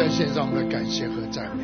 献上我们的感谢和赞美。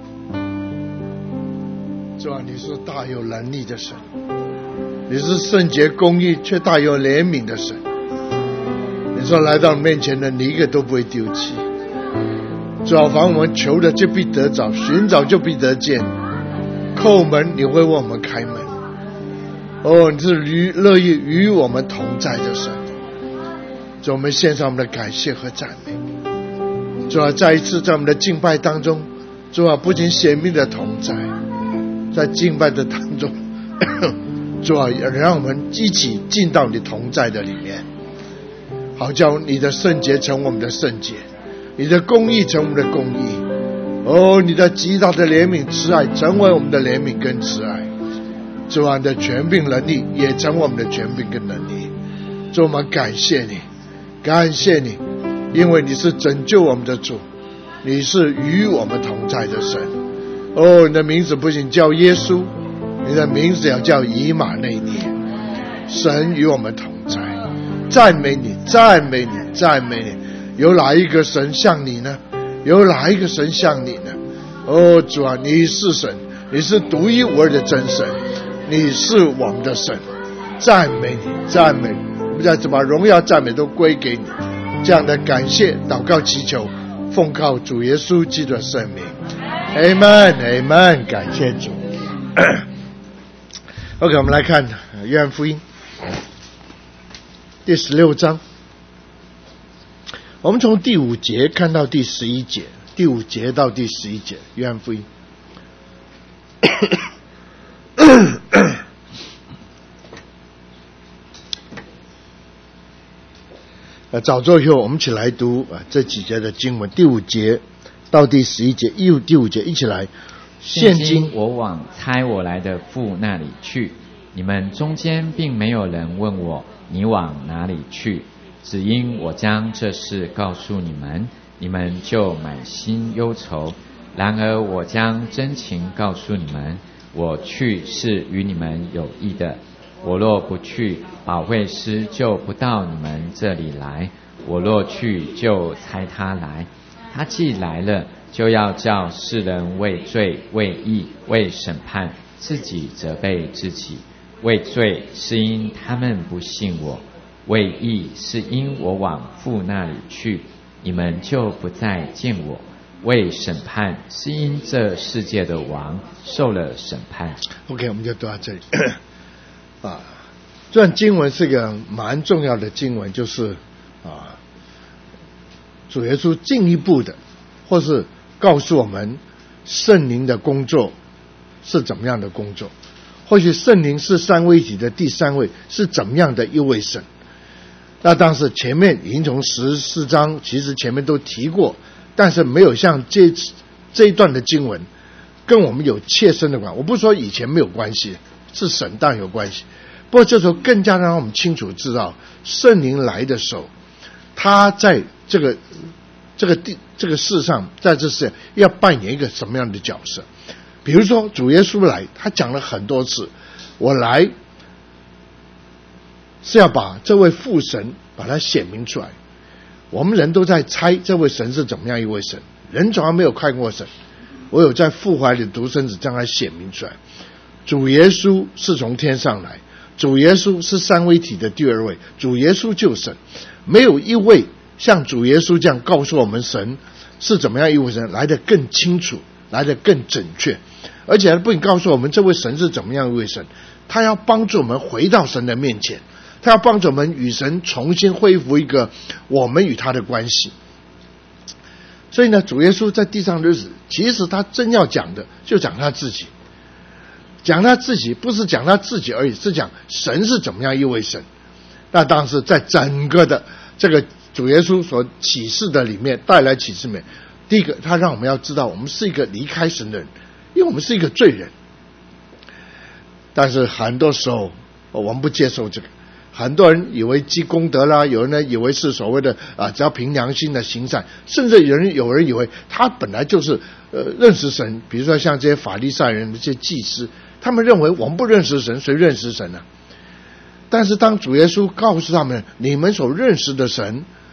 主啊，你是大有能力的神，你是圣洁公义却大有怜悯的神。你说来到你面前的你一个都不会丢弃。主啊，凡我们求的就必得着，寻找就必得见，叩门你会为我们开门。哦，你是乐意与我们同在的神。主，我们献上我们的感谢和赞美。主啊，再一次在我们的敬拜当中，主啊，不仅显明的同在，在敬拜的当中主啊，让我们一起进到你同在的里面，好叫你的圣洁成我们的圣洁，你的公义成我们的公义。哦，你的极大的怜悯慈爱成为我们的怜悯跟慈爱。主啊，你的权柄能力也成为我们的权柄跟能力。主，我们感谢你，感谢你，因为你是拯救我们的主，你是与我们同在的神。哦，你的名字不仅叫耶稣，你的名字要叫以马内利，神与我们同在。赞美你，赞美你，赞美你。有哪一个神像你呢？有哪一个神像你呢？哦，主啊，你是神，你是独一无二的真神，你是我们的神。赞美你，赞美你，我们再把荣耀赞美都归给你。这样的感谢祷告祈求，奉靠主耶稣基督的圣名。 Amen Amen， 感谢主。OK， 我们来看约翰福音第16章，我们从第5节看到第11节，第5节到第11节，约翰福音。找座以后，我们一起来读这几节的经文，第5节到第11节，第5节一起来。 现今我往差我来的父那里去，你们中间并没有人问我你往哪里去，只因我将这事告诉你们，你们就满心忧愁。然而我将真情告诉你们，我去是与你们有益的。我若不去，保惠师就不到你们这里来；我若去，就差他来。他既来了，就要叫世人为罪、为义、为审判，自己责备自己。为罪是因他们不信我，为义是因我往父那里去，你们就不再见我。为审判是因这世界的王受了审判。 OK， 我们就读到这里。这段经文是个蛮重要的经文，就是主耶稣进一步的或是告诉我们圣灵的工作是怎么样的工作，或许圣灵是三位一体的第三位是怎么样的一位神。那当时前面已经从14章其实前面都提过，但是没有像这一段的经文跟我们有切身的关系。我不是说以前没有关系，是神当然有关系，不过这时候更加让我们清楚知道圣灵来的时候，他在这个世上，在这世要扮演一个什么样的角色。比如说主耶稣来，他讲了很多次，我来是要把这位父神把他显明出来。我们人都在猜这位神是怎么样一位神，人从来没有看过神，唯有在父怀里独生子将他显明出来。主耶稣是从天上来，主耶稣是三位一体的第二位，主耶稣就是神。没有一位像主耶稣这样告诉我们神是怎么样一位神来得更清楚，来得更准确，而且不仅告诉我们这位神是怎么样一位神，他要帮助我们回到神的面前，他要帮助我们与神重新恢复一个我们与他的关系。所以呢，主耶稣在地上的日子，其实他真要讲的就讲他自己，讲他自己不是讲他自己而已，是讲神是怎么样一位神。那当时在整个的这个主耶稣所启示的里面，带来启示里面，第一个他让我们要知道我们是一个离开神的人，因为我们是一个罪人。但是很多时候我们不接受这个，很多人以为积功德啦，有人呢以为是所谓的只要凭良心的行善，甚至有人以为他本来就是认识神。比如说像这些法利赛人这些祭司，他们认为我们不认识神，谁认识神呢？但是当主耶稣告诉他们，你们所认识的神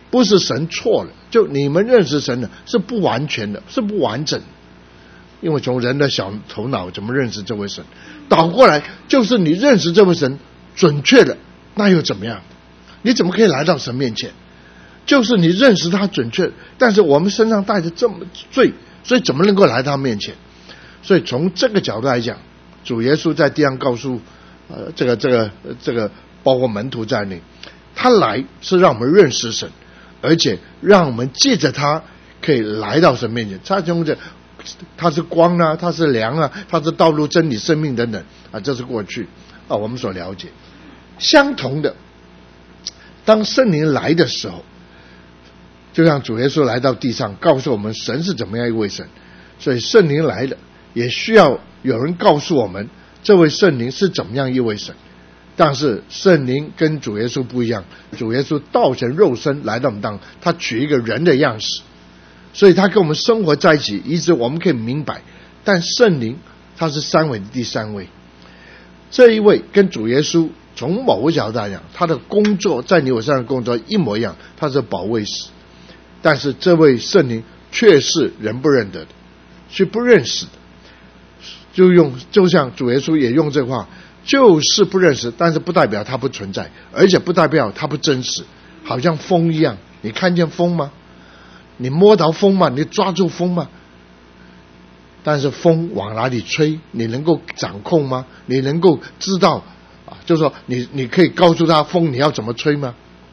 不是神错了，就你们认识神的是不完全的，是不完整的。因为从人的小头脑怎么认识这位神，倒过来就是你认识这位神准确了，那又怎么样？你怎么可以来到神面前？就是你认识他准确，但是我们身上带着这么罪，所以怎么能够来到他面前？所以从这个角度来讲，主耶稣在地上告诉这个包括门徒在内，他来是让我们认识神，而且让我们借着他可以来到神面前。他是光啊，他是粮啊，他是道路真理生命等等啊，这是过去我们所了解。相同的，当圣灵来的时候，就像主耶稣来到地上告诉我们神是怎么样一位神，所以圣灵来了也需要有人告诉我们这位圣灵是怎么样一位神。但是圣灵跟主耶稣不一样，主耶稣道成肉身来到我们当中，他取一个人的样式，所以他跟我们生活在一起，以致我们可以明白。但圣灵他是三位的第三位，这一位跟主耶稣从某个角度来讲，他的工作在你我身上的工作一模一样，他是保卫使。但是这位圣灵却是人不认得的，是不认识的。就像主耶稣也用这话，就是不认识，但是不代表它不存在，而且不代表它不真实。好像风一样，你看见风吗？你摸到风吗？你抓住风吗？但是风往哪里吹，你能够掌控吗？你能够知道就是说你可以告诉他风你要怎么吹吗？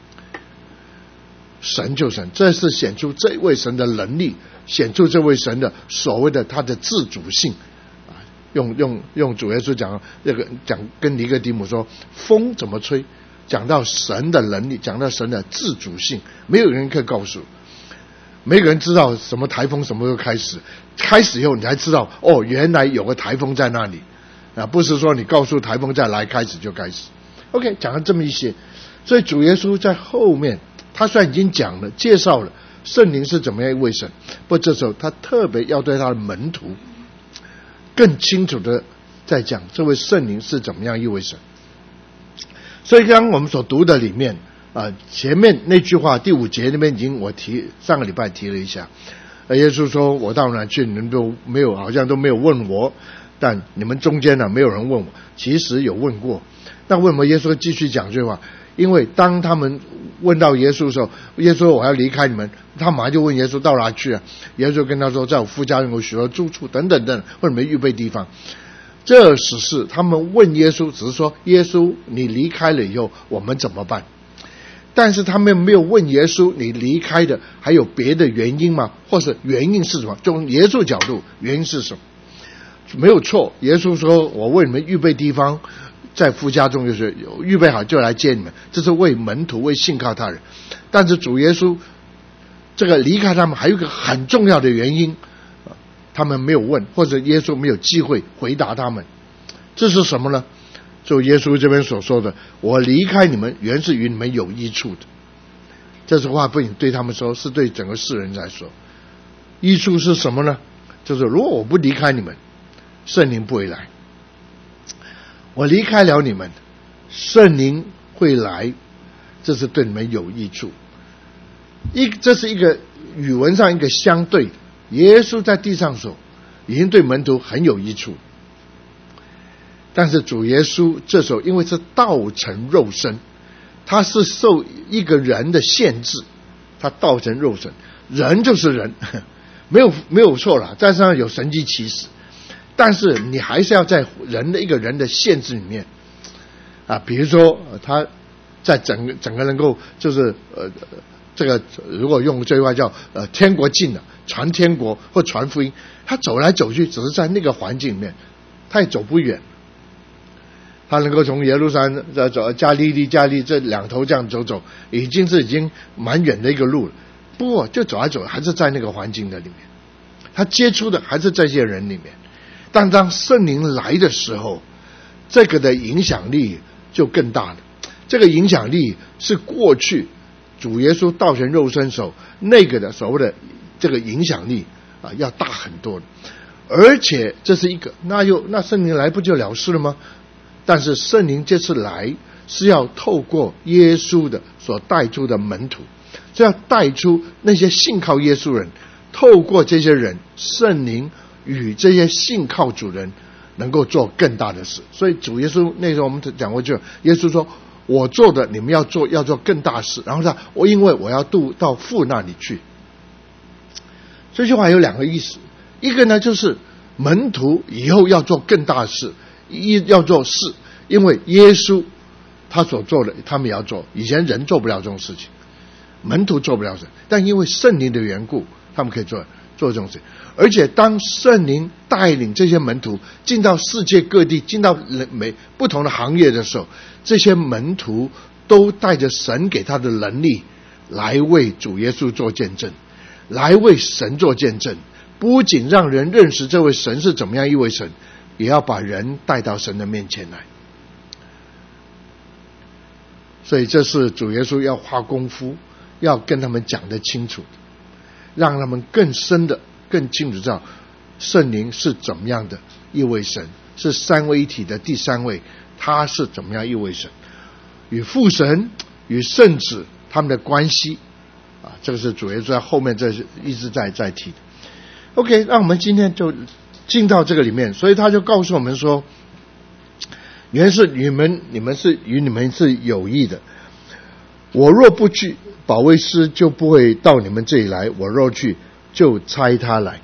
神就神，这是显出这位神的能力，显出这位神的所谓的他的自主性。用主耶稣讲跟尼哥底母说风怎么吹，讲到神的能力，讲到神的自主性，没有人可以告诉，没有人知道什么台风什么时候开始，开始以后你才知道原来有个台风在那里不是说你告诉台风再来开始就开始。 OK， 讲了这么一些，所以主耶稣在后面他虽然已经讲了介绍了圣灵是怎么样一位神，不过这时候他特别要对他的门徒更清楚的在讲这位圣灵是怎么样一位神。所以刚刚我们所读的里面前面那句话第5节那边已经上个礼拜提了一下，耶稣说我到哪去你们都没有，好像都没有问我，但你们中间没有人问我。其实有问过，那为什么耶稣继续讲这句话？因为当他们问到耶稣的时候，耶稣说我要离开你们，他马上就问耶稣到哪去啊？耶稣跟他说在我父家有许多住处等等等，为什么预备地方？这只是他们问耶稣，只是说耶稣你离开了以后我们怎么办？但是他们没有问耶稣你离开的还有别的原因吗？或是原因是什么？从耶稣角度原因是什么？没有错，耶稣说我为你们预备地方，在父家中就是预备好就来接你们，这是为门徒为信靠他人。但是主耶稣这个离开他们还有一个很重要的原因，他们没有问，或者耶稣没有机会回答他们。这是什么呢？就耶稣这边所说的我离开你们原是与你们有益处的，这句话不仅对他们说，是对整个世人来说。益处是什么呢？就是如果我不离开你们，圣灵不会来，我离开了你们，圣灵会来，这是对你们有益处。这是一个语文上一个相对的，耶稣在地上说已经对门徒很有益处，但是主耶稣这时候因为是道成肉身，他是受一个人的限制，他道成肉身，人就是人，没有错了，在上有神迹奇事，但是你还是要在一个人的限制里面比如说他在整个能够就是这个如果用这句话叫天国近了，传天国或传福音，他走来走去只是在那个环境里面，他也走不远。他能够从耶路撒冷走加利利这两头这样走，已经蛮远的一个路了，不过就走来走还是在那个环境的里面，他接触的还是这些人里面。但当圣灵来的时候，这个的影响力就更大了。这个影响力是过去主耶稣道成肉身时候那个的所谓的这个影响力要大很多的。而且这是一个那圣灵来不就了事了吗？但是圣灵这次来是要透过耶稣的所带出的门徒， 这要带出那些信靠耶稣人，透过这些人，圣灵与这些信靠主人能够做更大的事。所以主耶稣那时候我们讲过，就耶稣说我做的你们要做更大事，然后呢，因为我要渡到父那里去。这句话有两个意思，一个呢就是门徒以后要做更大的事，要做事，因为耶稣他所做的他们也要做，以前人做不了这种事情，门徒做不了，但因为圣灵的缘故，他们可以做这种事。而且当圣灵带领这些门徒进到世界各地，进到不同的行业的时候，这些门徒都带着神给他的能力来为主耶稣做见证，来为神做见证，不仅让人认识这位神是怎么样一位神，也要把人带到神的面前来。所以这是主耶稣要花功夫要跟他们讲得清楚，让他们更深的更清楚知道圣灵是怎么样的一位神，是三位一体的第三位，他是怎么样一位神，与父神与圣子他们的关系这个是主耶稣在后面这一直在提的。 OK， 那我们今天就进到这个里面，所以他就告诉我们说，原来是你们是与你们是有益的，我若不去，保惠师就不会到你们这里来，我若去，就差他来。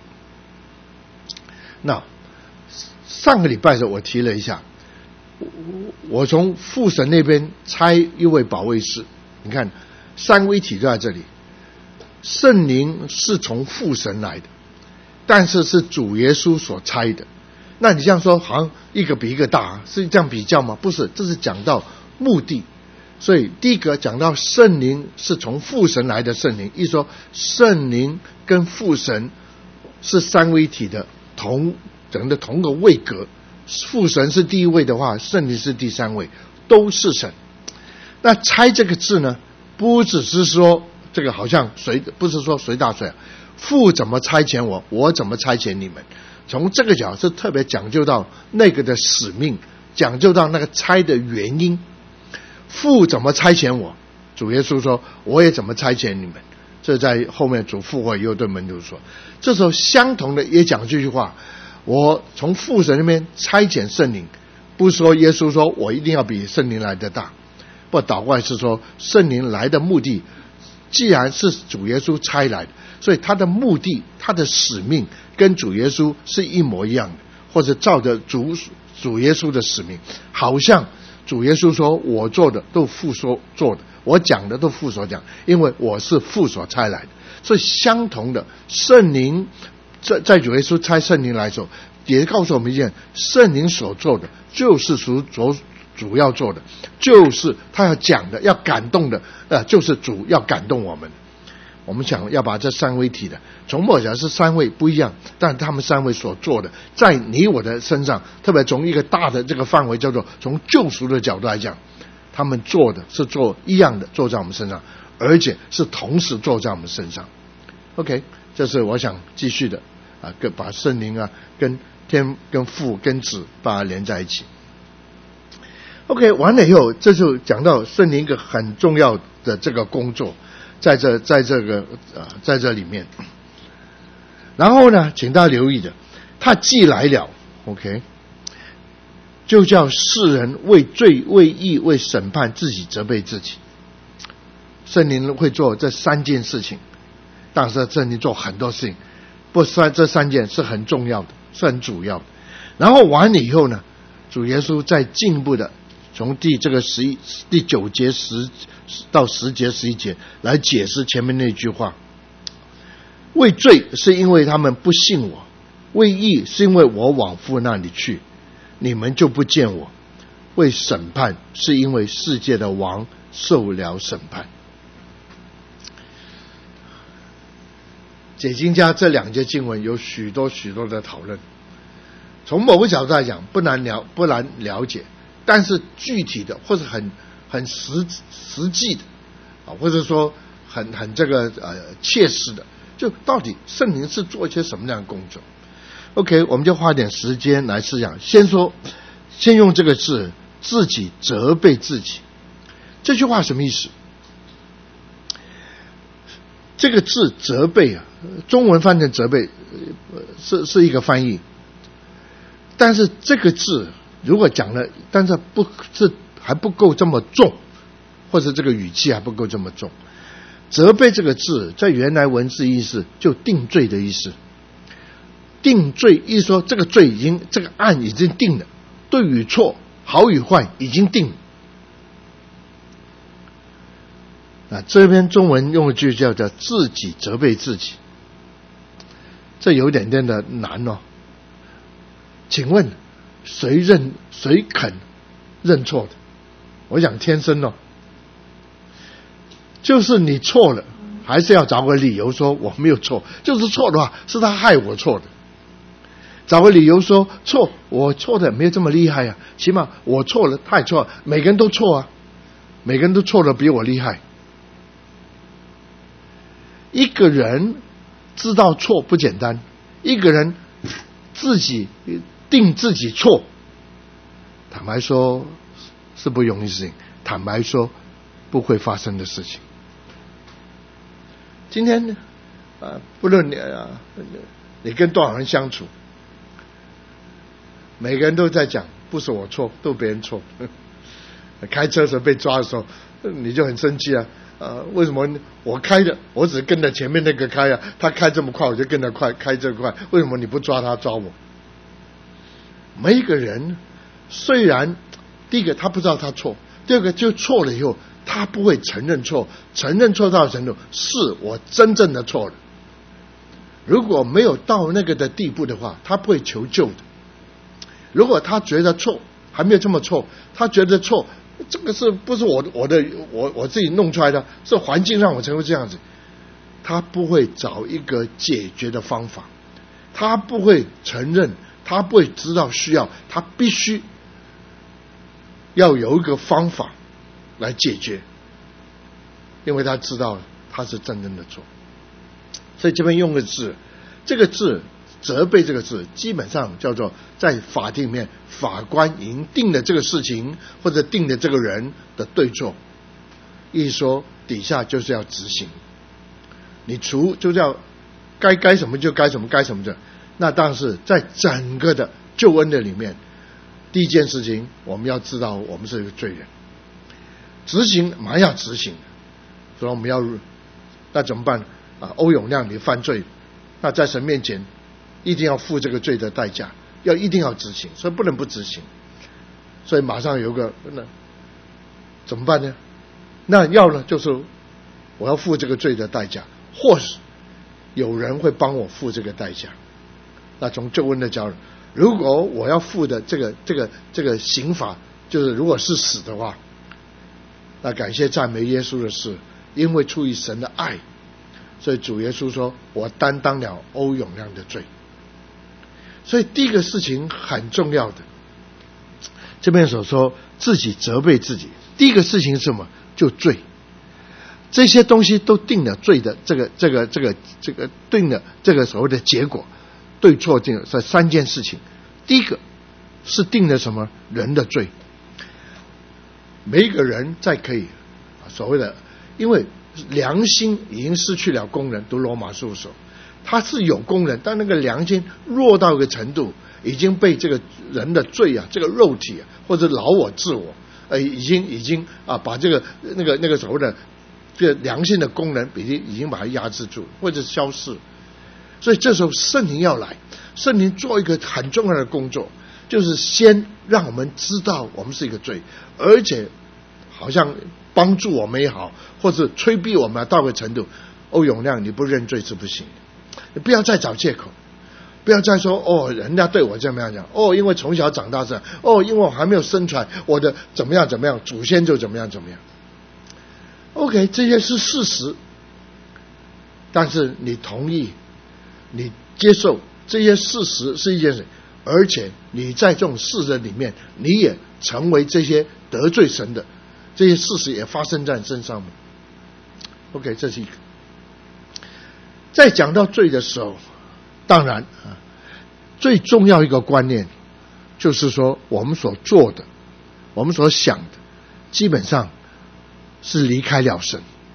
那上个礼拜的时候我提了一下，我从父神那边差一位保惠师，你看三位一体就在这里，圣灵是从父神来的，但是是主耶稣所差的。那你这样说好像一个比一个大，是这样比较吗？不是，这是讲到目的。所以第一个讲到圣灵是从父神来的圣灵，意思说圣灵跟父神是三位一体的，整个同个位格，父神是第一位的话，圣灵是第三位，都是神。那差这个字呢，不只是说这个好像不是说随大随，父怎么差遣我，我怎么差遣你们，从这个角是特别讲究到那个的使命，讲究到那个差的原因。父怎么差遣我，主耶稣说我也怎么差遣你们，这在后面主复活又对门徒说。这时候相同的也讲这句话，我从父神那边差遣圣灵，不是说耶稣说我一定要比圣灵来的大，不，倒过来是说圣灵来的目的既然是主耶稣差来的，所以他的目的他的使命跟主耶稣是一模一样的，或者照着主耶稣的使命，好像主耶稣说我做的都父所做的，我讲的都父所讲，因为我是父所差来的。所以相同的圣灵在主耶稣差圣灵来的时候，也告诉我们一件，圣灵所做的就是主要做的，就是他要讲的要感动的就是主要感动我们。我们想要把这三位一体的，从末讲是三位不一样，但他们三位所做的在你我的身上，特别从一个大的这个范围叫做从救赎的角度来讲，他们做的是做一样的，做在我们身上，而且是同时做在我们身上。 OK， 这是我想继续的把圣灵跟天跟父跟子把它连在一起。 OK， 完了以后，这就讲到圣灵一个很重要的这个工作在这里面。然后呢，请大家留意的，他既来了 OK， 就叫世人为罪为义为审判自己责备自己。圣灵会做这三件事情，但是圣灵做很多事情，不是这三件是很重要的，是很主要的。然后完了以后呢，主耶稣再进一步的从第9节到10节11节来解释前面那句话。为罪是因为他们不信我，为义是因为我往父那里去，你们就不见我，为审判是因为世界的王受了审判。解经家这两节经文有许多的讨论，从某个角度来讲不难了解，但是具体的或者很实际的或者说很这个切实的，就到底圣灵是做一些什么样的工作。 OK， 我们就花点时间来思想。先用这个字，自己责备自己，这句话什么意思？ 这个字责备啊，中文翻成责备是一个翻译，但是这个字如果讲了，但是还不够这么重，或者这个语气还不够这么重。责备这个字在原来文字意思就定罪的意思。定罪意思说这个罪这个案已经定了，对与错好与坏已经定了。这边中文用一句叫自己责备自己，这有点点的难哦。请问谁肯认错的？我想天生哦，就是你错了，还是要找个理由说我没有错，就是错的话是他害我错的，找个理由说错，我错的没有这么厉害啊，起码我错了太错了，每个人都错啊，每个人都错的比我厉害。一个人知道错不简单，一个人自己定自己错，坦白说是不容易的事情，坦白说不会发生的事情。今天不论你跟多少人相处，每个人都在讲不是我错，都别人错。开车时候被抓的时候，你就很生气啊。为什么我开的，我只跟着前面那个开啊，他开这么快，我就跟着快开这么快，为什么你不抓他抓我？每一个人虽然第一个他不知道他错，第二个就错了以后他不会承认错，承认错到程度是我真正的错了。如果没有到那个的地步的话，他不会求救的。如果他觉得错还没有这么错，他觉得错这个是不是我自己弄出来的，是环境让我成为这样子，他不会找一个解决的方法，他不会承认，他不会知道需要，他必须要有一个方法来解决，因为他知道他是真正的错。所以这边用的字，这个字责备这个字基本上叫做在法庭里面法官已经定了这个事情或者定了这个人的对错，一说底下就是要执行，你就是要该什么就该什么，该什么的。那当然是在整个的救恩的里面，第一件事情我们要知道我们是一个罪人，执行马上要执行，所以我们要那怎么办欧永亮你犯罪，那在神面前一定要付这个罪的代价，一定要执行，所以不能不执行。所以马上有个那怎么办呢？那要呢就是我要付这个罪的代价，或是有人会帮我付这个代价。那从救恩的角度，如果我要付的这个刑罚就是如果是死的话，那感谢赞美耶稣的是，因为出于神的爱，所以主耶稣说我担当了欧永亮的罪。所以第一个事情很重要的，这边所说自己责备自己，第一个事情是什么？就罪。这些东西都定了罪的这个定了这个所谓的结果，对错定了这三件事情。第一个是定了什么？人的罪。每一个人在可以所谓的，因为良心已经失去了功能，读罗马书所，他是有功能，但那个良心弱到一个程度，已经被这个人的罪这个肉体或者老我自我已经把这个那个所谓的这个良心的功能已经把它压制住或者消失。所以这时候圣灵要来，圣灵做一个很重要的工作，就是先让我们知道我们是一个罪，而且好像帮助我们也好，或者催逼我们到个程度，欧永亮你不认罪是不行的，你不要再找借口，不要再说人家对我这么样讲，因为从小长大这样，因为我还没有生出来，我的怎么样怎么样，祖先就怎么样怎么样。OK， 这些是事实，但是你同意，你接受这些事实是一件事，而且你在这种事实里面，你也成为这些得罪神的这些事实也发生在你身上。OK， 这是一个。在讲到罪的时候，当然最重要一个观念就是说，我们所做的，我们所想的，基本上是离开了神。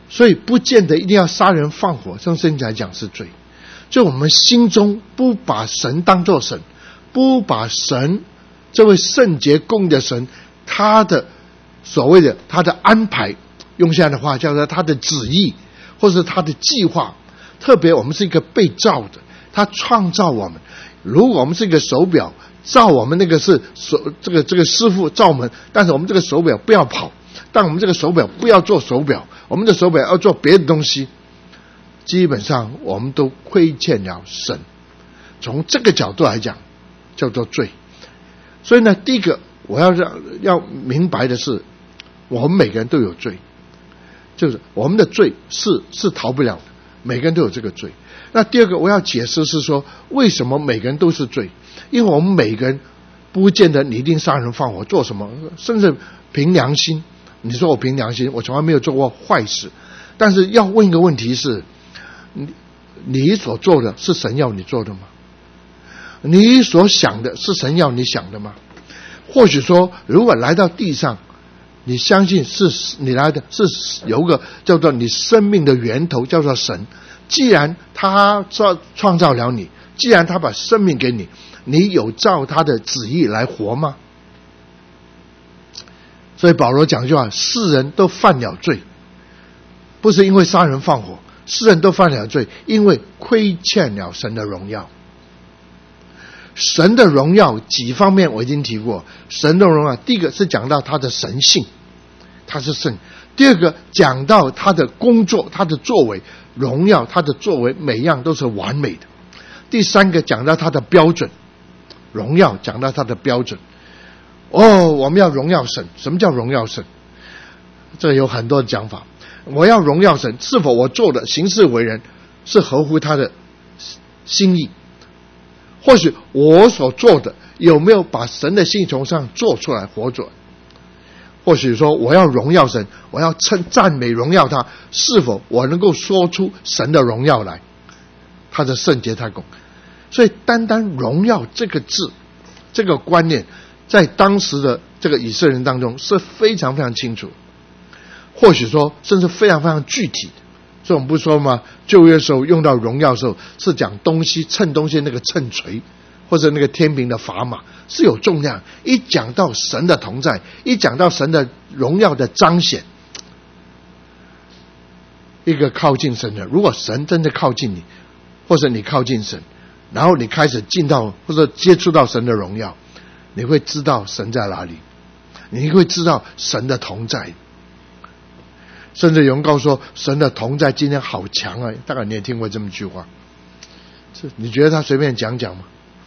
所以不见得一定要杀人放火，从圣经来讲是罪。就我们心中不把神当作神，不把神这位圣洁公义的神，他的所谓的他的安排，用现在的话叫做他的旨意，或是他的计划。特别我们是一个被造的，他创造我们。如果我们是一个手表，造我们那个是这个师傅造我们，但是我们这个手表不要跑，但我们这个手表不要做手表，我们的手表要做别的东西，基本上我们都亏欠了神。从这个角度来讲，叫做罪。所以呢，第一个我要明白的是，我们每个人都有罪，就是我们的罪是逃不了的，每个人都有这个罪。那第二个我要解释是说，为什么每个人都是罪？因为我们每个人不见得你一定杀人放火做什么，甚至凭良心。你说我凭良心，我从来没有做过坏事。但是要问一个问题是，你所做的是神要你做的吗？你所想的是神要你想的吗？或许说，如果来到地上，你相信是你来的是有个叫做你生命的源头，叫做神。既然他创造了你，既然他把生命给你，你有照他的旨意来活吗？所以保罗讲一句话，世人都犯了罪，不是因为杀人放火，世人都犯了罪，因为亏欠了神的荣耀。神的荣耀几方面我已经提过，神的荣耀第一个是讲到他的神性，他是圣；第二个讲到他的工作，他的作为，荣耀他的作为每样都是完美的；第三个讲到他的标准，荣耀讲到他的标准。我们要荣耀神。什么叫荣耀神？这有很多的讲法。我要荣耀神，是否我做的行事为人是合乎他的心意？或许我所做的有没有把神的心意从上做出来活出来？或许说我要荣耀神，我要赞美荣耀他，是否我能够说出神的荣耀来，他的圣洁太公。所以单单荣耀这个字，这个观念在当时的这个以色列人当中是非常非常清楚，或许说甚至非常非常具体的。所以我们不说吗？旧约的时候用到荣耀的时候，是讲东西称东西那个称锤，或者那个天平的砝码是有重量。一讲到神的同在，一讲到神的荣耀的彰显，一个靠近神的，如果神真的靠近你，或者你靠近神，然后你开始进到或者接触到神的荣耀，你会知道神在哪里，你会知道神的同在。甚至有人告诉说，神的同在今天好强啊！大概你也听过这么一句话，你觉得他随便讲吗？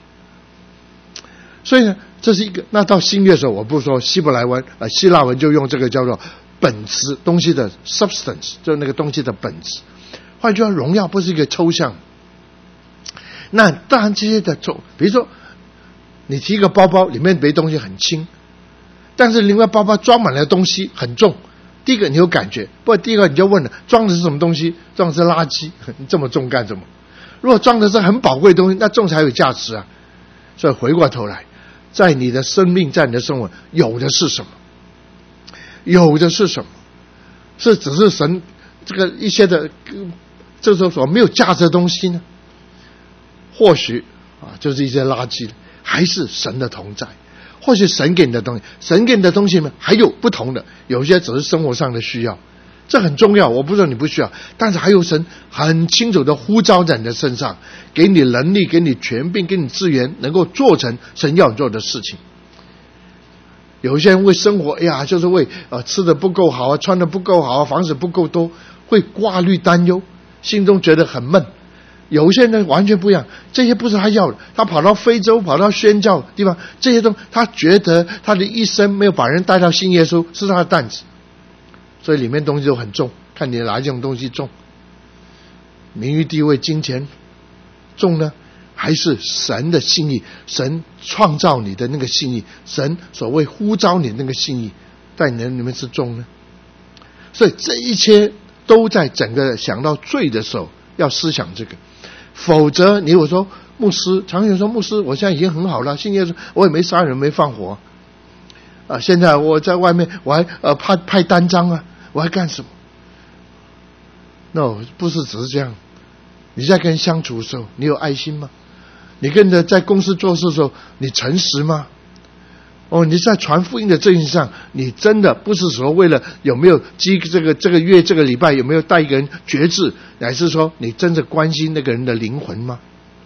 所以呢，这是一个。那到新约的时候，我不是说希腊文就用这个叫做本质，东西的 substance， 就是那个东西的本质。换句话，荣耀不是一个抽象。那当然这些的比如说你提一个包包，里面没东西很轻，但是另外包包装满了东西很重。第一个你有感觉，不过第一个你就问了，装的是什么东西？装的是垃圾，你这么重干什么？如果装的是很宝贵的东西，那重才有价值啊。所以回过头来，在你的生命，在你的生活，有的是什么？有的是什么？是只是神这个一些的这时候所没有价值的东西呢？或许就是一些垃圾，还是神的同在？或许神给你的东西，神给你的东西呢还有不同的，有些只是生活上的需要，这很重要。我不说你不需要，但是还有神很清楚的呼召在你的身上，给你能力，给你权柄，给你资源，能够做成神要你做的事情。有一些人为生活，就是为吃的不够好啊，穿的不够好啊，房子不够多，会挂虑担忧，心中觉得很闷。有些人完全不一样，这些不是他要的，他跑到非洲，跑到宣教的地方，这些东西他觉得他的一生没有把人带到信耶稣是他的担子，所以里面东西都很重，看你哪一种东西重，名誉地位金钱重呢，还是神的心意，神创造你的那个心意，神所谓呼召你的那个心意在你的里面是重呢？所以这一切都在整个想到罪的时候要思想这个。否则你我说牧师，常有人说牧师我现在已经很好了，信耶稣我也没杀人没放火现在我在外面我还派单张啊，我还干什么？ No， 不是只是这样。你在跟人相处的时候，你有爱心吗？你跟人在公司做事的时候，你诚实吗？你在传福音的这件事上，你真的不是说为了有没有这个月这个礼拜有没有带一个人决志，乃是说你真的关心那个人的灵魂吗？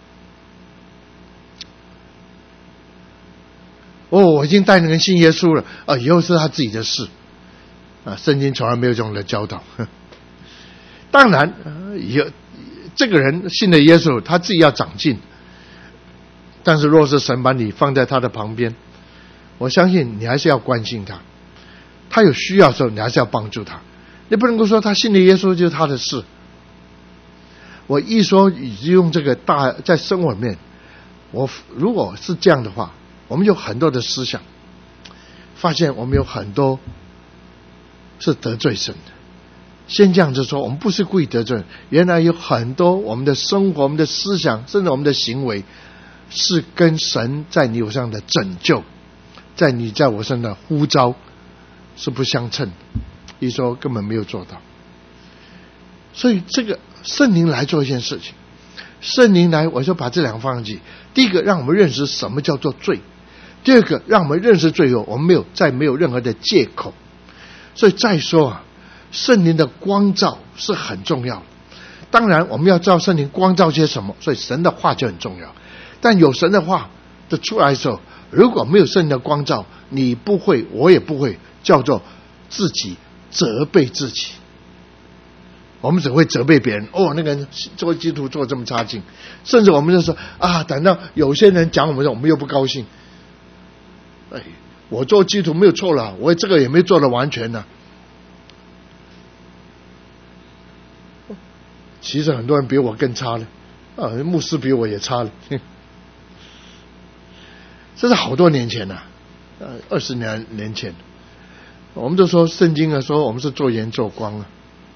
我已经带那个人信耶稣了以后是他自己的事圣经从来没有这种的教导。当然这个人信了耶稣，他自己要长进，但是若是神把你放在他的旁边，我相信你还是要关心他，他有需要的时候你还是要帮助他，你不能够说他信了耶稣就是他的事。我一说用这个在生活里面，如果是这样的话，我们有很多的思想，发现我们有很多是得罪神的。先这样子说，我们不是故意得罪人，原来有很多我们的生活、我们的思想，甚至我们的行为，是跟神在你我上的拯救，在我身上的呼召是不相称的，一说根本没有做到。所以这个圣灵来做一件事情，圣灵来，我就把这两个放上去。第一个，让我们认识什么叫做罪；第二个，让我们认识罪后，我们再没有任何的借口。所以再说圣灵的光照是很重要的。当然我们要知道圣灵光照些什么，所以神的话就很重要。但有神的话的出来的时候，如果没有圣灵的光照，你不会，我也不会叫做自己责备自己。我们只会责备别人，那个人做基督徒做这么差劲，甚至我们就说等到有些人讲我们，我们又不高兴。我做基督徒没有错了，我这个也没做得完全呢。其实很多人比我更差了牧师比我也差了。这是好多年前20年前，我们都说圣经说我们是做盐做光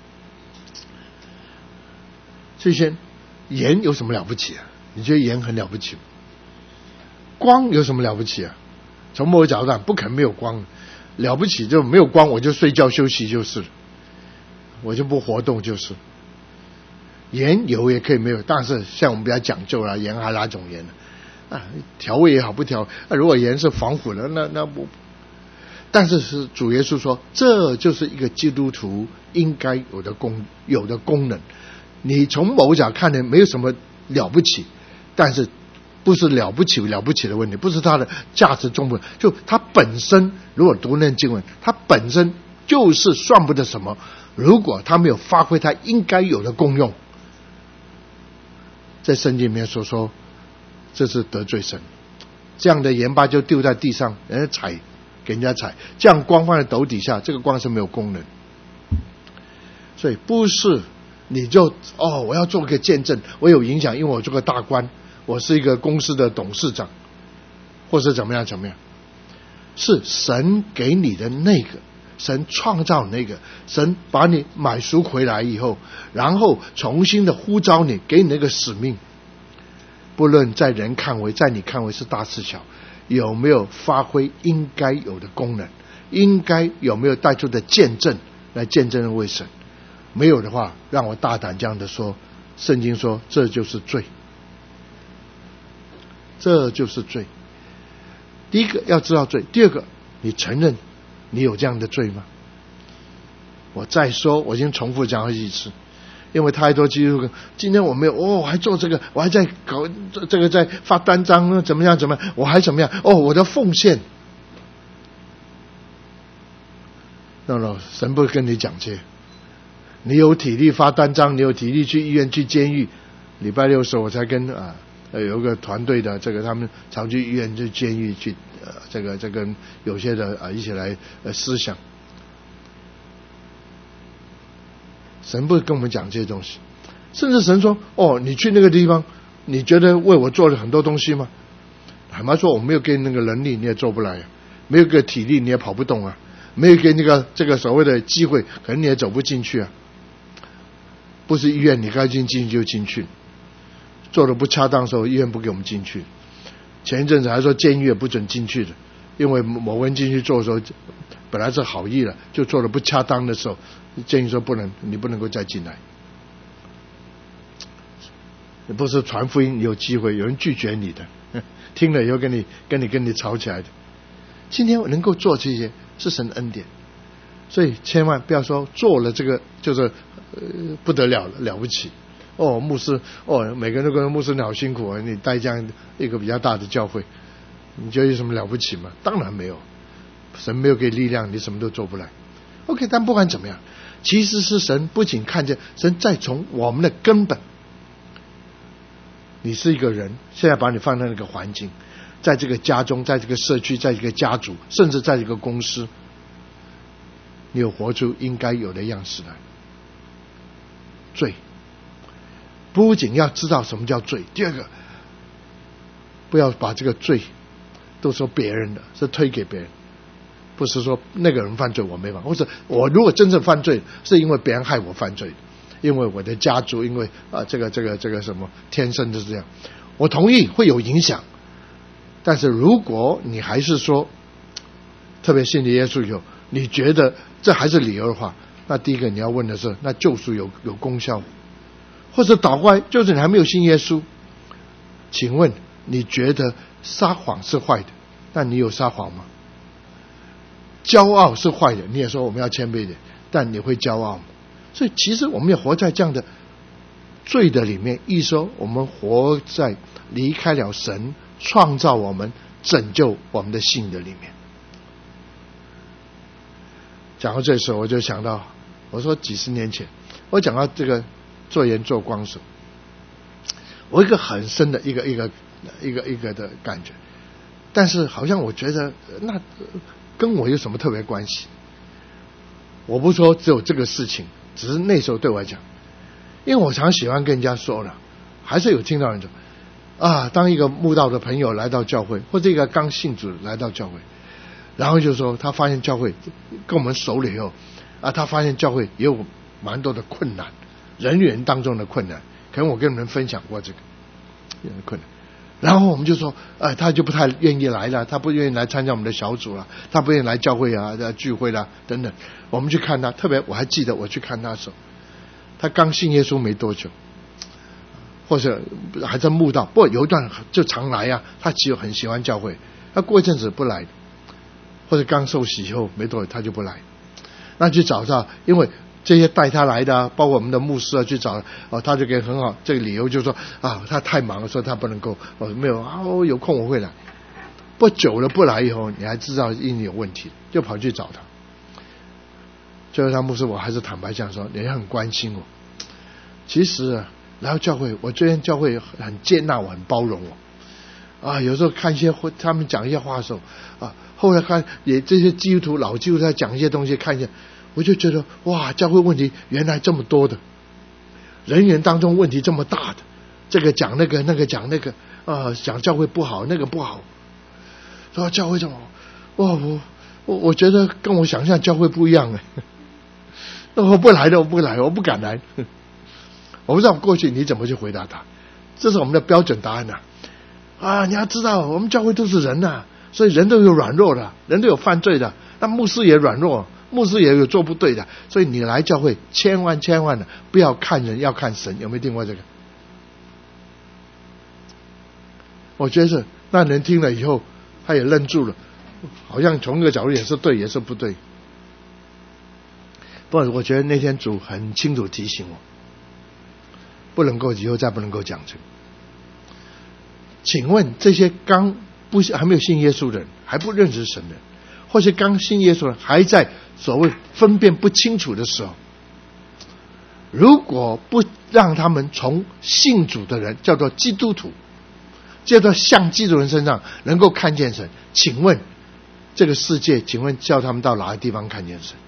这些盐有什么了不起你觉得盐很了不起吗？光有什么了不起从某个角度上不可能没有光，了不起就没有光我就睡觉休息就是了，我就不活动就是。盐有也可以没有，但是像我们比较讲究盐还哪种盐调味也好不调如果盐是防腐的那不，但是主耶稣说这就是一个基督徒应该有的功能。你从某角看呢没有什么了不起，但是不是了不起的问题，不是它的价值重不，就它本身，如果读那经文，它本身就是算不得什么，如果它没有发挥它应该有的功用，在圣经里面说这是得罪神。这样的盐巴就丢在地上，人家踩，给人家踩，这样光放在斗底下，这个光是没有功能。所以不是你就我要做个见证，我有影响，因为我做个大官，我是一个公司的董事长，或是怎么样，是神给你的那个，神创造那个，神把你买赎回来以后，然后重新的呼召你，给你那个使命，不论在人看为，在你看为是大是小，有没有发挥应该有的功能，应该有没有带出的见证来见证为神。没有的话，让我大胆这样的说，圣经说这就是罪，这就是罪。第一个要知道罪，第二个你承认你有这样的罪吗？我再说，我已经重复讲好几次，因为太多基督徒今天我没有我还做这个，我还在搞这个，在发单张怎么样，我还怎么样我的奉献。神不跟你讲这，你有体力发单张，你有体力去医院去监狱。礼拜六的时候我才跟有一个团队的他们常去医院去监狱去这个有些的一起来思想。神不跟我们讲这些东西，甚至神说你去那个地方，你觉得为我做了很多东西吗？坦白说，我没有给你那个能力，你也做不来没有个体力，你也跑不动没有给那个这个所谓的机会，可能你也走不进去不是医院你该进去就进去，做的不恰当的时候，医院不给我们进去。前一阵子还说监狱也不准进去的，因为某人进去做的时候，本来是好意了，就做的不恰当的时候，监狱说你不能够再进来。 不是传福音有机会，有人拒绝你的，听了以后跟你吵起来的。今天能够做这些是神的恩典，所以千万不要说做了这个就是不得了了，了不起哦，牧师哦，每个人都跟牧师你好辛苦啊，你带这样一个比较大的教会，你觉得有什么了不起吗？当然没有，神没有给力量，你什么都做不来。OK， 但不管怎么样，其实是神不仅看见，神再从我们的根本，你是一个人，现在把你放在那个环境，在这个家中，在这个社区，在这个家族，甚至在这个公司，你有活出应该有的样式来。罪不仅要知道什么叫罪，第二个不要把这个罪都说别人的，是推给别人，不是说那个人犯罪我没犯，或者我如果真正犯罪是因为别人害我犯罪的，因为我的家族，因为这个什么天生就是这样，我同意会有影响。但是如果你还是说特别信了耶稣以后你觉得这还是理由的话，那第一个你要问的是，那救赎有功效，或者倒过来就是你还没有信耶稣，请问你觉得撒谎是坏的，那你有撒谎吗？骄傲是坏的，你也说我们要谦卑一点，但你会骄傲吗？所以其实我们也活在这样的罪的里面，意思说我们活在离开了神创造我们拯救我们的性的里面。讲到这时候我就想到，我说几十年前我讲到这个做盐做光手，我一个很深的一个的感觉，但是好像我觉得那跟我有什么特别关系？我不说只有这个事情，只是那时候对我来讲，因为我常喜欢跟人家说了，还是有听到人说啊，当一个慕道的朋友来到教会，或者一个刚信主来到教会，然后就说他发现教会跟我们熟了以后啊，他发现教会也有蛮多的困难，人员当中的困难，可能我跟你们分享过这个困难。然后我们就说他就不太愿意来了，他不愿意来参加我们的小组了，他不愿意来教会啊聚会啦等等。我们去看他，特别我还记得我去看他的时候，他刚信耶稣没多久，或者还在慕道，不过有一段就常来啊，他其实很喜欢教会，他过一阵子不来，或者刚受洗以后没多久他就不来，那去找他，因为这些带他来的啊，包括我们的牧师啊，去找他就给很好这个理由，就是说他太忙了，说他不能够没有有空我会来。不久了不来以后，你还知道一定有问题，就跑去找他。最后他牧师我还是坦白讲说，你很关心我。其实来到教会，我觉得教会很接纳我，很包容我。有时候看一些他们讲一些话的时候后来看也这些基督徒老基督徒在讲一些东西，看一下我就觉得哇，教会问题原来这么多的，人员当中问题这么大的，这个讲那个，那个讲那个讲教会不好，那个不好，说教会这么哇，我觉得跟我想象教会不一样那我不来的，我不敢来。我不知道过去你怎么去回答他，这是我们的标准答案你要知道我们教会都是人所以人都有软弱的，人都有犯罪的，那牧师也软弱，牧师也有做不对的，所以你来教会千万的不要看人，要看神。有没有听过这个？我觉得是那人听了以后他也愣住了，好像从一个角度也是对也是不对。不过我觉得那天主很清楚提醒我，不能够以后再不能够讲这个。请问这些还没有信耶稣的人，还不认识神的人，或是刚信耶稣的人还在所谓分辨不清楚的时候，如果不让他们从信主的人叫做基督徒，叫做像基督人身上能够看见神，请问这个世界，请问叫他们到哪个地方看见神？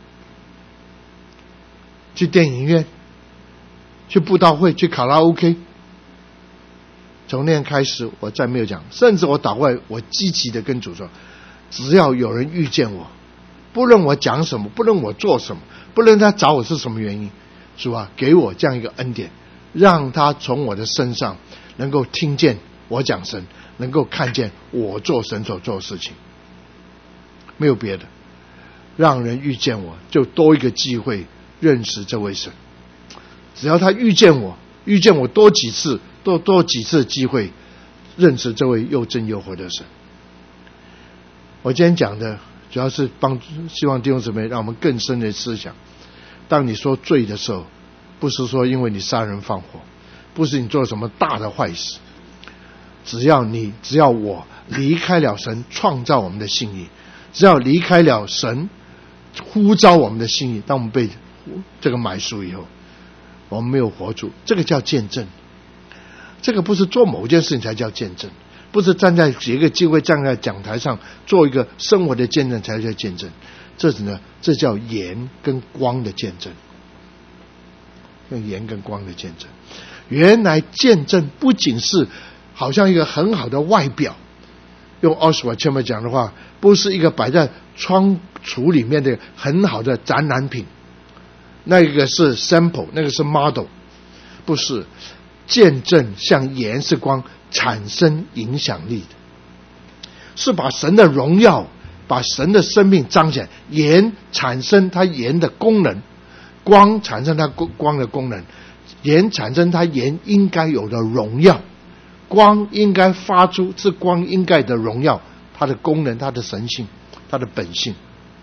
去电影院，去布道会，去卡拉 OK。从那天开始我再没有讲，甚至我祷告，我积极的跟主说，只要有人遇见我，不论我讲什么，不论我做什么，不论他找我是什么原因，主给我这样一个恩典，让他从我的身上能够听见我讲神，能够看见我做神所做的事情，没有别的，让人遇见我就多一个机会认识这位神。只要他遇见我多几次， 多几次机会认识这位又真又活的神。我今天讲的主要是希望弟兄姊妹让我们更深的思想，当你说罪的时候，不是说因为你杀人放火，不是你做什么大的坏事，只要我离开了神创造我们的心意，只要离开了神呼召我们的心意，当我们被这个买赎以后，我们没有活出，这个叫见证。这个不是做某件事情才叫见证，不是站在一个机会站在讲台上做一个生活的见证才叫见证，这叫盐跟光的见证。用盐跟光的见证，原来见证不仅是好像一个很好的外表，用奥斯瓦切默讲的话，不是一个摆在窗橱里面的很好的展览品，那个是 sample， 那个是 model， 不是。见证像盐是光，产生影响力的，是把神的荣耀，把神的生命彰显。盐产生它盐的功能，光产生它光的功能，盐产生它盐应该有的荣耀，光应该发出是光应该的荣耀，它的功能，它的神性，它的本性。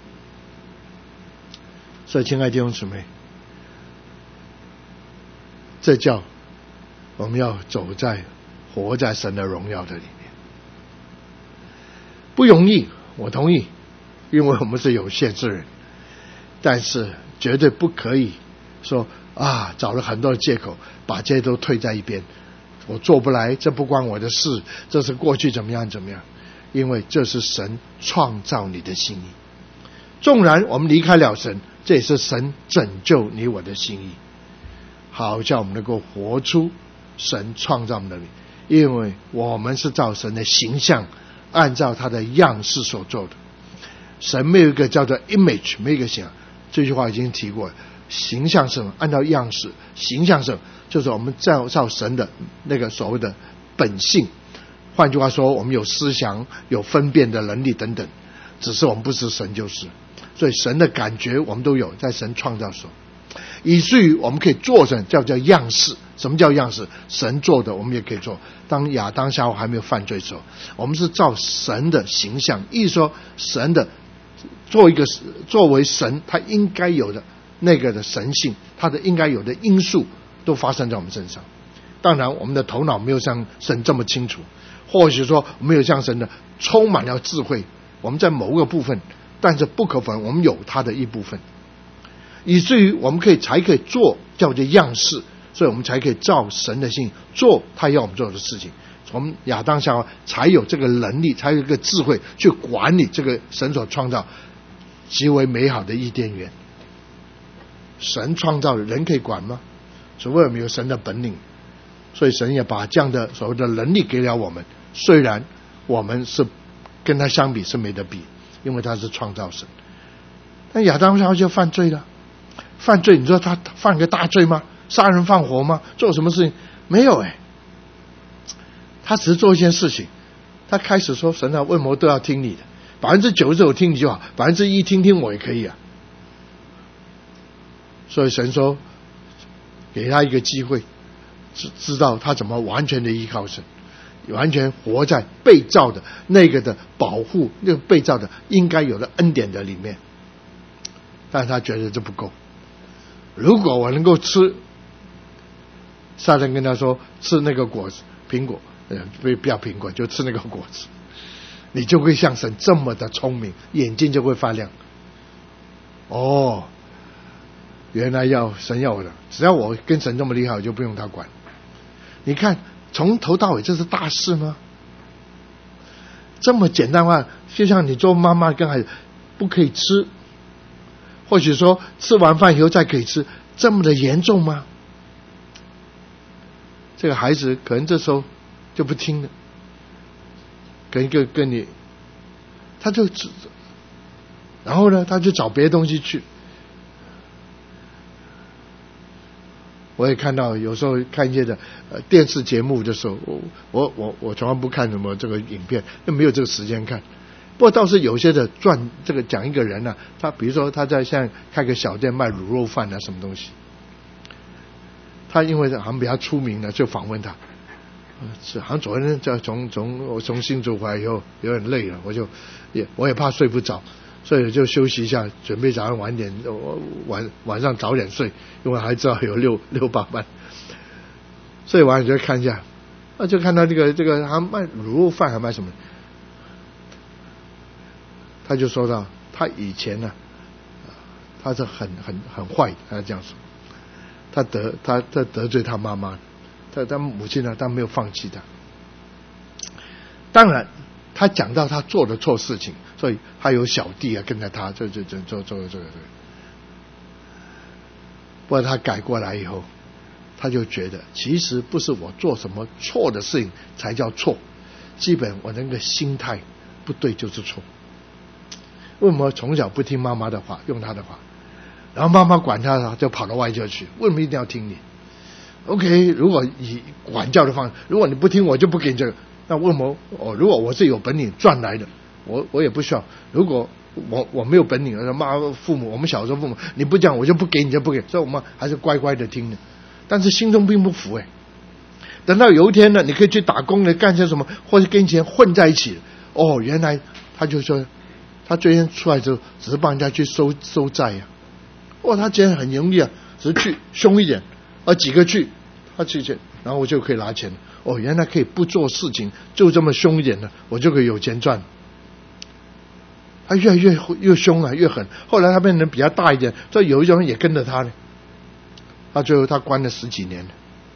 所以亲爱的弟兄姊妹，这叫我们要活在神的荣耀的里面，不容易，我同意，因为我们是有限之人，但是绝对不可以说找了很多的借口，把这些都推在一边，我做不来，这不关我的事，这是过去怎么样，因为这是神创造你的心意，纵然我们离开了神，这也是神拯救你我的心意，好叫我们能够活出神创造我们的，因为我们是照神的形象，按照他的样式所做的。神没有一个叫做 image， 没有一个形象，这句话已经提过了。形象是什么？按照样式。形象是什么？就是我们照神的那个所谓的本性。换句话说，我们有思想，有分辨的能力等等，只是我们不是神就是。所以神的感觉我们都有，在神创造时候，以至于我们可以做成叫样式。什么叫样式？神做的我们也可以做。当亚当夏娃还没有犯罪的时候，我们是照神的形象，意思说神的作为神他应该有的那个的神性，他的应该有的因素都发生在我们身上。当然我们的头脑没有像神这么清楚，或许说没有像神的充满了智慧，我们在某个部分，但是不可否认我们有他的一部分，以至于我们才可以做叫做样式，所以我们才可以照神的心做他要我们做的事情。从亚当夏娃才有这个能力，才有一个智慧去管理这个神所创造极为美好的伊甸园。神创造的人可以管吗？除非我们有神的本领，所以神也把这样的所谓的能力给了我们，虽然我们是跟他相比是没得比，因为他是创造神。但亚当夏娃就犯罪了，犯罪你说他犯个大罪吗？杀人放火吗？做什么事情？没有他只是做一件事情，他开始说神啊，为什么都要听你的？99%我听你就好，1%听我也可以啊。所以神说给他一个机会，知道他怎么完全的依靠神，完全活在被造的那个的保护，那个被造的应该有的恩典的里面。但是他觉得这不够，如果我能够吃，撒旦跟他说吃那个果子，苹果，不要苹果，就吃那个果子，你就会像神这么的聪明，眼睛就会发亮。原来神要我的，只要我跟神这么厉害，我就不用他管。你看从头到尾这是大事吗？这么简单的话，就像你做妈妈跟孩子不可以吃，或许说吃完饭以后再可以吃，这么的严重吗？这个孩子可能这时候就不听了，可能跟你，他就然后呢，他就找别的东西去。我也看到有时候看一些的电视节目的时候，我从来不看什么这个影片，又没有这个时间看。不过倒是有些的这个讲一个人他比如说他在像开个小店卖卤肉饭什么东西，他因为好像比较出名了，就访问他， 好像昨天我从新竹回来以后有点累了，我也怕睡不着，所以就休息一下，准备早上晚点晚上早点睡，因为还知道有六8班，所以晚上就看一下，就看到这个他卖卤肉饭还卖什么，他就说到他以前呢，他是很坏，他这样说，他得罪他妈妈。他母亲呢，他没有放弃他。当然，他讲到他做的错事情，所以他有小弟啊跟着他，做这个。不过他改过来以后，他就觉得其实不是我做什么错的事情才叫错，基本我那个心态不对就是错。为什么从小不听妈妈的话，用他的话，然后妈妈管他就跑到外界去？为什么一定要听你？OK， 如果以管教的方式，如果你不听我就不给你这个，那为什么如果我是有本领赚来的，我也不需要。如果我没有本领，父母，我们小时候父母你不讲我就不给你就不给，所以我们还是乖乖的听的，但是心中并不服等到有一天呢，你可以去打工的干些什么，或者跟以前混在一起，原来他就说他最近出来之后只是帮人家去收债呀，他竟然很容易啊，只是去凶一点，几个去。他去，然后我就可以拿钱。原来可以不做事情，就这么凶一点的，我就可以有钱赚。他越来越凶啊，越狠。后来他变成比较大一点，所以有一种人也跟着他呢。最后他关了10几年了。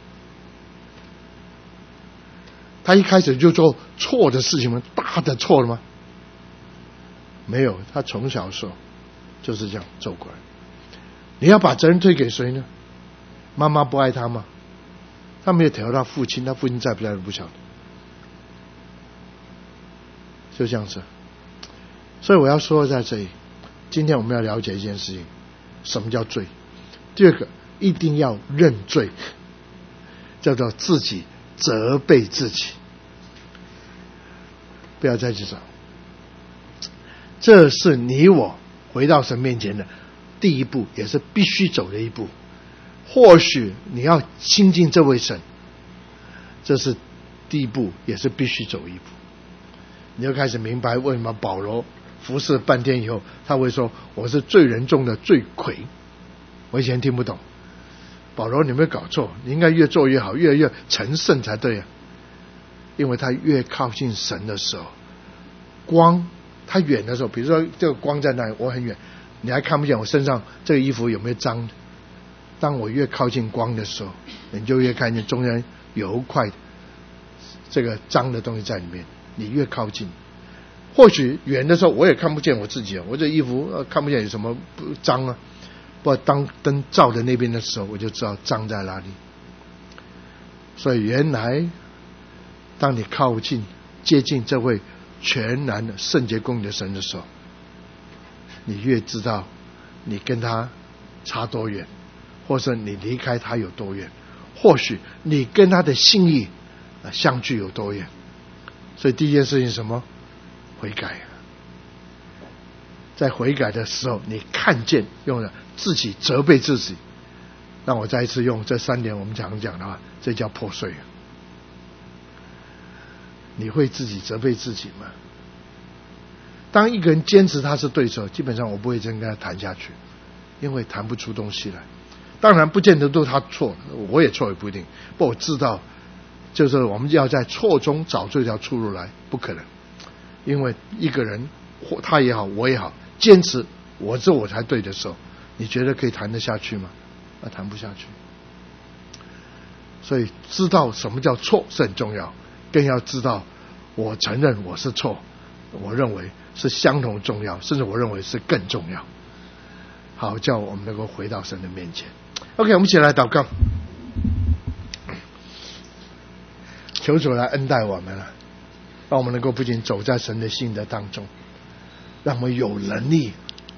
他一开始就做错的事情吗？大的错了吗？没有，他从小的时候就是这样走过来。你要把责任推给谁呢？妈妈不爱他吗？他没有调到父亲，他父亲在不在都不晓得，就这样子。所以我要说在这里，今天我们要了解一件事情，什么叫罪？第二个，一定要认罪，叫做自己责备自己，不要再去找。这是你我回到神面前的第一步，也是必须走的一步。或许你要亲近这位神，这是第一步，也是必须走一步。你就开始明白为什么保罗服侍半天以后，他会说我是罪人中的罪魁。我以前听不懂，保罗你有没有搞错？你应该越做越好，越来越成圣才对啊。因为他越靠近神的时候，光他远的时候，比如说这个光在那里，我很远，你还看不见我身上这个衣服有没有脏。当我越靠近光的时候，你就越看见中间有一块这个脏的东西在里面。你越靠近，或许远的时候我也看不见我自己，我这衣服看不见有什么脏啊。不过当灯照的那边的时候，我就知道脏在哪里。所以原来当你靠近接近这位全然的圣洁公义的神的时候，你越知道你跟他差多远，或者你离开他有多远，或许你跟他的心意相距有多远。所以第一件事情是什么？悔改。在悔改的时候，你看见用了自己责备自己。让我再一次用这3点我们常讲的话，这叫破碎。你会自己责备自己吗？当一个人坚持他是对手，基本上我不会真跟他谈下去，因为谈不出东西来。当然不见得都他错，我也错也不一定。不过我知道，就是我们要在错中找出一条出路来，不可能。因为一个人或他也好我也好，坚持我才对的时候，你觉得可以谈得下去吗？谈不下去。所以知道什么叫错是很重要，更要知道我承认我是错，我认为是相同重要，甚至我认为是更重要。好，叫我们能够回到神的面前。 OK， 我们一起来祷告，求主来恩待我们了，让我们能够不仅走在神的信的当中，让我们有能力，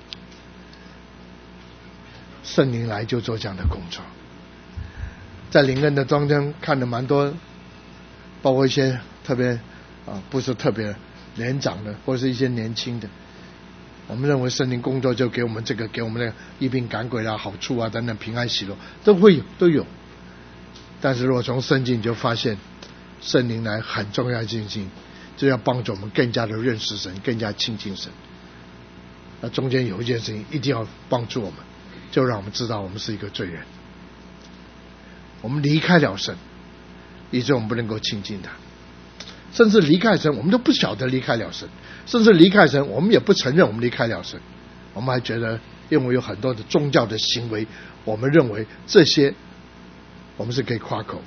圣灵来就做这样的工作。在灵恩的中间看了蛮多，包括一些特别不是特别年长的，或是一些年轻的，我们认为圣灵工作就给我们这个给我们那个医病赶鬼好处啊等等，平安喜乐都有。但是如果从圣经你就发现， 圣灵来很重要的事情，就要帮助我们更加的认识神，更加亲近神。那中间有一件事情一定要帮助我们，就让我们知道我们是一个罪人，我们离开了神，以致我们不能够亲近他，甚至离开神我们都不晓得离开了神，甚至离开神我们也不承认我们离开了神，我们还觉得因为有很多的宗教的行为，我们认为这些我们是可以夸口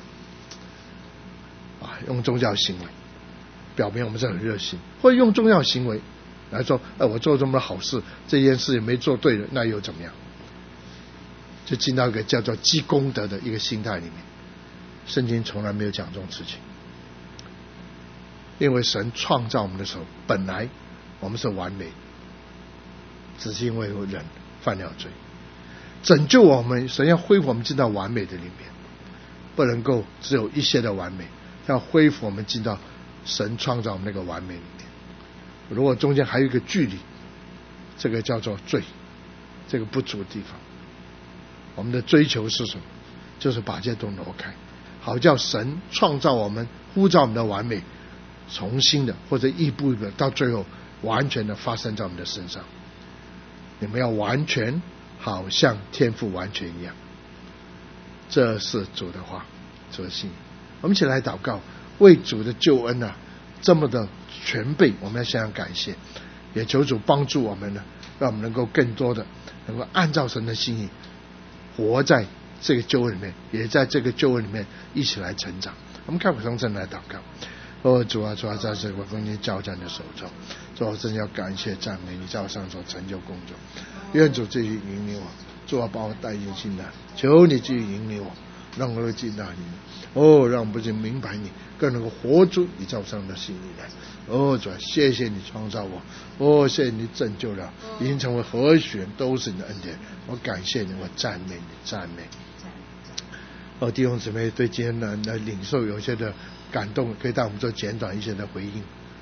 用宗教行为表明我们是很热心，或者用宗教行为来说我做这么多好事，这件事也没做对了，那又怎么样，就进到一个叫做积功德的一个心态里面。圣经从来没有讲这种事情，因为神创造我们的时候本来我们是完美，只是因为有人犯了罪，拯救我们，神要恢复我们进到完美的里面，不能够只有一些的完美，要恢复我们进到神创造我们那个完美里面。如果中间还有一个距离，这个叫做罪，这个不足的地方。我们的追求是什么？就是把这些都挪开，好叫神创造我们，呼召我们的完美，重新的或者一步一步到最后完全的发生在我们的身上。你们要完全好像天父完全一样，这是主的话，主的心。我们一起来祷告，为主的救恩这么的全备，我们要向上感谢，也求主帮助我们让我们能够更多的能够按照神的心意活在这个救恩里面，也在这个救恩里面一起来成长。我们开口从真来祷告。主啊，主啊，在这个奉你交战的手中，主啊，真要感谢赞美你在我上所成就工作。愿主继续引领我，主啊，把我带进进来，求你继续引领我，让我能够进到你，让我不仅明白你，更能够活出你在我上的心意来。主啊，谢谢你创造我，谢谢你拯救了，已经成为何许人都是你的恩典，我感谢你，我赞美你，赞美。弟兄姊妹对今天的领受有一些的感动，可以带我们做简短一些的回应。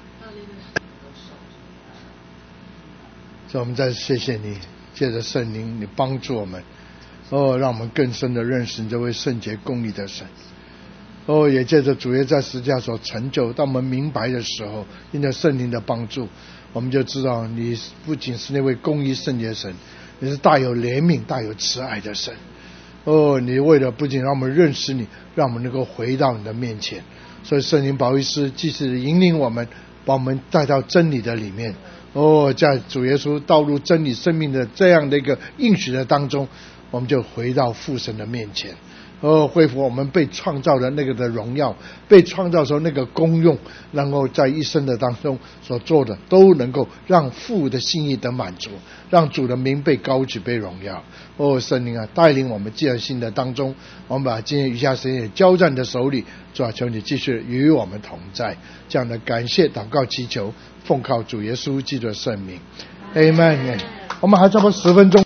所以我们再谢谢你，借着圣灵你帮助我们，让我们更深的认识你这位圣洁公义的神。也借着主耶稣在十字架所成就，当我们明白的时候，因着圣灵的帮助，我们就知道你不仅是那位公义圣洁神，你是大有怜悯大有慈爱的神。你为了不仅让我们认识你，让我们能够回到你的面前，所以圣灵保惠师既是引领我们，把我们带到真理的里面。在主耶稣道路真理生命的这样的一个应许的当中，我们就回到父神的面前，恢复我们被创造的那个的荣耀，被创造的时候那个功用，然后在一生的当中所做的都能够让父的心意得满足，让主的名被高举被荣耀。圣灵啊，带领我们进入新的当中，我们把今天余下时间也交在你的手里，主啊，求你继续与我们同在。这样的感谢祷告祈求，奉靠主耶稣基督的圣名 Amen。 我们还差不多10分钟。